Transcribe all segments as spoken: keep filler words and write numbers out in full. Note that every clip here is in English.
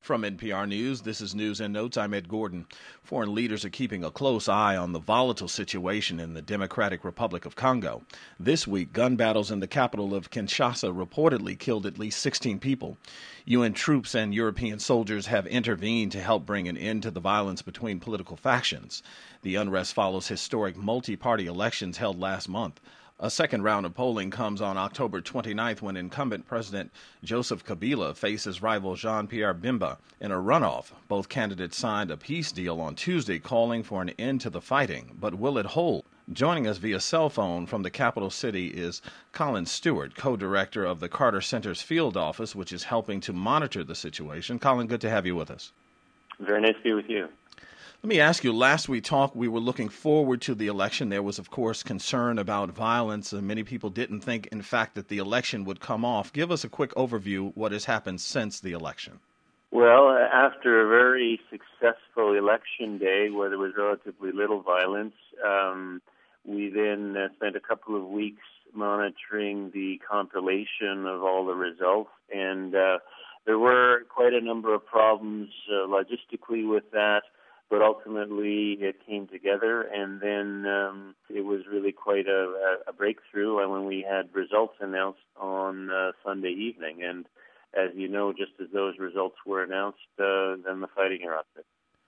From N P R News, this is News and Notes. I'm Ed Gordon. Foreign leaders are keeping a close eye on the volatile situation in the Democratic Republic of Congo. This week, gun battles in the capital of Kinshasa reportedly killed at least sixteen people. U N troops and European soldiers have intervened to help bring an end to the violence between political factions. The unrest follows historic multi-party elections held last month. A second round of polling comes on October twenty-ninth when incumbent President Joseph Kabila faces rival Jean-Pierre Bemba in a runoff. Both candidates signed a peace deal on Tuesday calling for an end to the fighting, but will it hold? Joining us via cell phone from the capital city is Colin Stewart, co-director of the Carter Center's field office, which is helping to monitor the situation. Colin, good to have you with us. Very nice to be with you. Let me ask you, last we talked, we were looking forward to the election. There was, of course, concern about violence. And many people didn't think, in fact, that the election would come off. Give us a quick overview of what has happened since the election. Well, after a very successful election day where there was relatively little violence, um, we then uh, spent a couple of weeks monitoring the compilation of all the results. And uh, there were quite a number of problems uh, logistically with that. But ultimately, it came together, and then um, it was really quite a, a breakthrough when we had results announced on uh, Sunday evening. And as you know, just as those results were announced, uh, then the fighting erupted.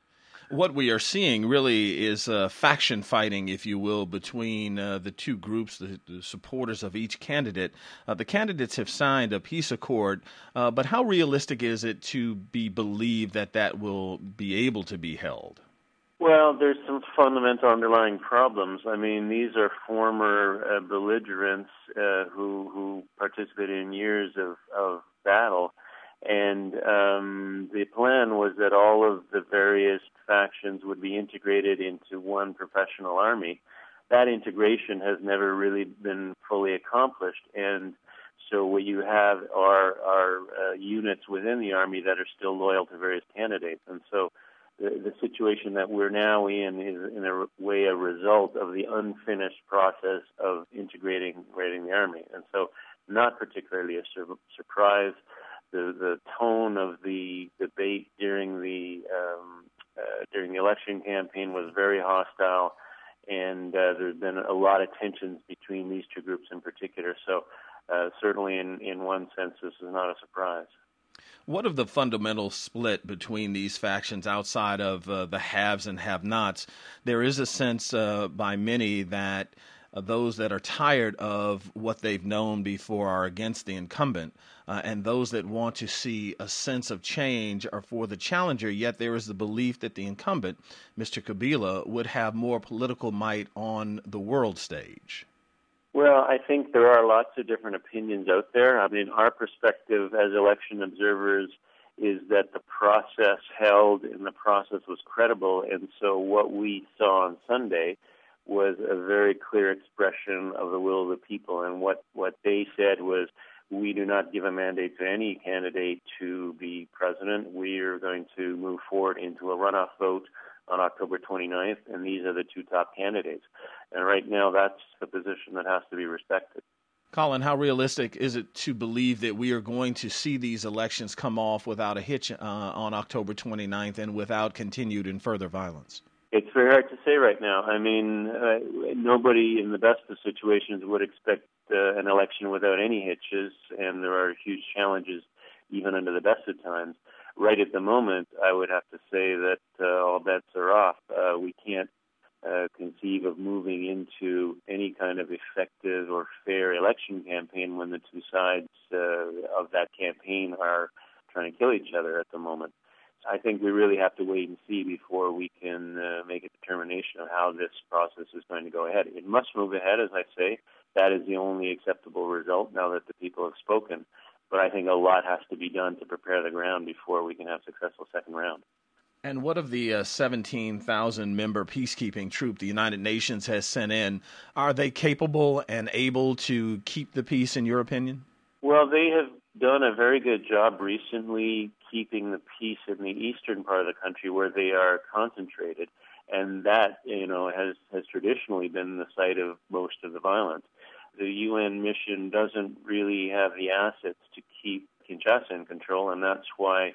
What we are seeing really is uh, faction fighting, if you will, between uh, the two groups, the, the supporters of each candidate. Uh, the candidates have signed a peace accord, uh, but how realistic is it to be believed that that will be able to be held? Well, there's some fundamental underlying problems. I mean, these are former uh, belligerents uh, who, who participated in years of, of battle. And um, the plan was that all of the various factions would be integrated into one professional army. That integration has never really been fully accomplished, and so what you have are, are uh, units within the army that are still loyal to various candidates. And so the, the situation that we're now in is in a way a result of the unfinished process of integrating, integrating the army. And so not particularly a sur- surprise. The, the tone of the debate during the um, uh, during the election campaign was very hostile, and uh, there's been a lot of tensions between these two groups in particular. So uh, certainly in, in one sense, this is not a surprise. What of the fundamental split between these factions outside of uh, the haves and have-nots? There is a sense uh, by many that Uh, those that are tired of what they've known before are against the incumbent, uh, and those that want to see a sense of change are for the challenger, yet there is the belief that the incumbent, Mister Kabila, would have more political might on the world stage. Well, I think there are lots of different opinions out there. I mean, our perspective as election observers is that the process held and the process was credible, and so what we saw on Sunday was a very clear expression of the will of the people. And what, what they said was, we do not give a mandate to any candidate to be president. We are going to move forward into a runoff vote on October twenty-ninth, and these are the two top candidates. And right now, that's a position that has to be respected. Colin, how realistic is it to believe that we are going to see these elections come off without a hitch uh, on October twenty-ninth and without continued and further violence? It's very hard to say right now. I mean, uh, nobody in the best of situations would expect uh, an election without any hitches, and there are huge challenges even under the best of times. Right at the moment, I would have to say that uh, all bets are off. Uh, we can't uh, conceive of moving into any kind of effective or fair election campaign when the two sides uh, of that campaign are trying to kill each other at the moment. I think we really have to wait and see before we can uh, make a determination of how this process is going to go ahead. It must move ahead, as I say. That is the only acceptable result now that the people have spoken. But I think a lot has to be done to prepare the ground before we can have a successful second round. And what of the uh, seventeen thousand member peacekeeping troop the United Nations has sent in? Are they capable and able to keep the peace, in your opinion? Well, they have done a very good job recently keeping the peace in the eastern part of the country where they are concentrated, and that, you know, has, has traditionally been the site of most of the violence. The U N mission doesn't really have the assets to keep Kinshasa in control, and that's why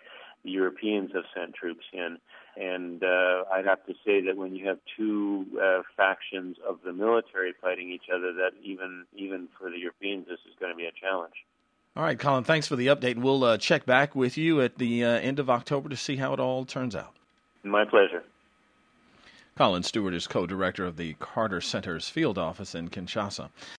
the Europeans have sent troops in. And uh, I'd have to say that when you have two uh, factions of the military fighting each other, that even even for the Europeans, this is going to be a challenge. All right, Colin, thanks for the update. We'll uh, check back with you at the uh, end of October to see how it all turns out. My pleasure. Colin Stewart is co-director of the Carter Center's field office in Kinshasa.